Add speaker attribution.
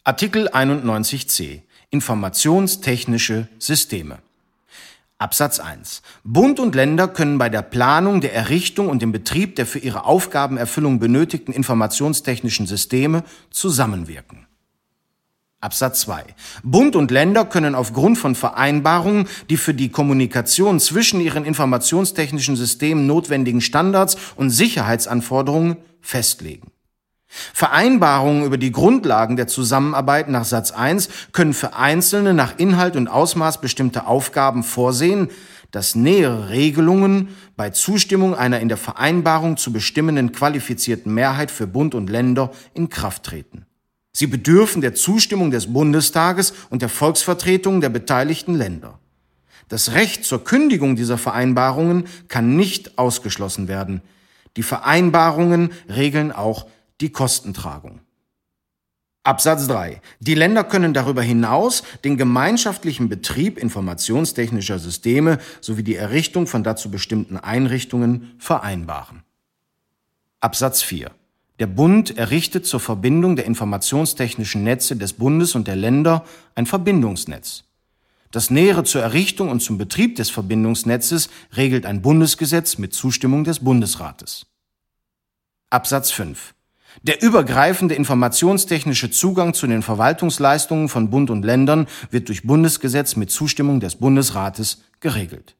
Speaker 1: Artikel 91c Informationstechnische Systeme. Absatz 1. Bund und Länder können bei der Planung, der Errichtung und dem Betrieb der für ihre Aufgabenerfüllung benötigten informationstechnischen Systeme zusammenwirken. Absatz 2. Bund und Länder können aufgrund von Vereinbarungen die für die Kommunikation zwischen ihren informationstechnischen Systemen notwendigen Standards und Sicherheitsanforderungen festlegen. Vereinbarungen über die Grundlagen der Zusammenarbeit nach Satz 1 können für Einzelne nach Inhalt und Ausmaß bestimmte Aufgaben vorsehen, dass nähere Regelungen bei Zustimmung einer in der Vereinbarung zu bestimmenden qualifizierten Mehrheit für Bund und Länder in Kraft treten. Sie bedürfen der Zustimmung des Bundestages und der Volksvertretungen der beteiligten Länder. Das Recht zur Kündigung dieser Vereinbarungen kann nicht ausgeschlossen werden. Die Vereinbarungen regeln auch die Kostentragung. Absatz 3. Die Länder können darüber hinaus den gemeinschaftlichen Betrieb informationstechnischer Systeme sowie die Errichtung von dazu bestimmten Einrichtungen vereinbaren. Absatz 4. Der Bund errichtet zur Verbindung der informationstechnischen Netze des Bundes und der Länder ein Verbindungsnetz. Das Nähere zur Errichtung und zum Betrieb des Verbindungsnetzes regelt ein Bundesgesetz mit Zustimmung des Bundesrates. Absatz 5. Der übergreifende informationstechnische Zugang zu den Verwaltungsleistungen von Bund und Ländern wird durch Bundesgesetz mit Zustimmung des Bundesrates geregelt.